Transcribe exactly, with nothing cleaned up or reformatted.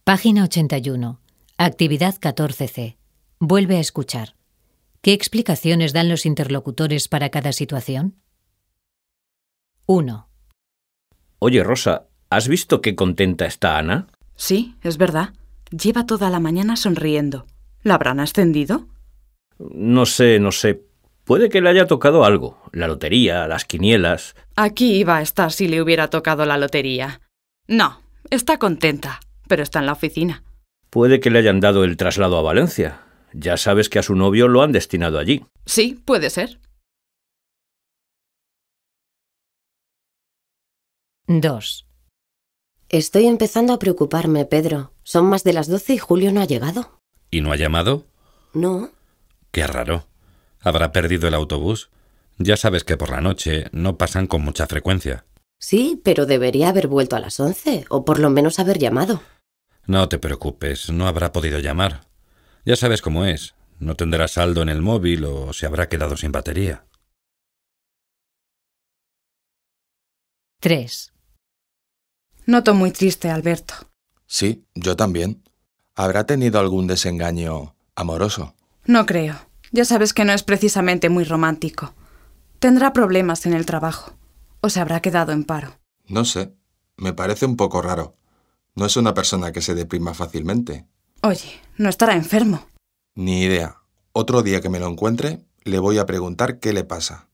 Página ochenta y uno. Actividad catorce ce. Vuelve a escuchar. ¿Qué explicaciones dan los interlocutores para cada situación? uno. Oye, Rosa, ¿has visto qué contenta está Ana? Sí, es verdad. Lleva toda la mañana sonriendo. ¿La habrán ascendido? No sé, no sé. Puede que le haya tocado algo. La lotería, las quinielas. Aquí iba a estar si le hubiera tocado la lotería. No, está contenta, pero está en la oficina. Puede que le hayan dado el traslado a Valencia. Ya sabes que a su novio lo han destinado allí. Sí, puede ser. dos. Estoy empezando a preocuparme, Pedro. Son más de las doce y Julio no ha llegado. ¿Y no ha llamado? No. Qué raro. ¿Habrá perdido el autobús? Ya sabes que por la noche no pasan con mucha frecuencia. Sí, pero debería haber vuelto a las once, o por lo menos haber llamado. No te preocupes, no habrá podido llamar. Ya sabes cómo es. No tendrá saldo en el móvil o se habrá quedado sin batería. tres. Noto muy triste, Alberto. Sí, yo también. ¿Habrá tenido algún desengaño amoroso? No creo. Ya sabes que no es precisamente muy romántico. Tendrá problemas en el trabajo. O se habrá quedado en paro. No sé. Me parece un poco raro. No es una persona que se deprima fácilmente. Oye, ¿no estará enfermo? Ni idea. Otro día que me lo encuentre, le voy a preguntar qué le pasa.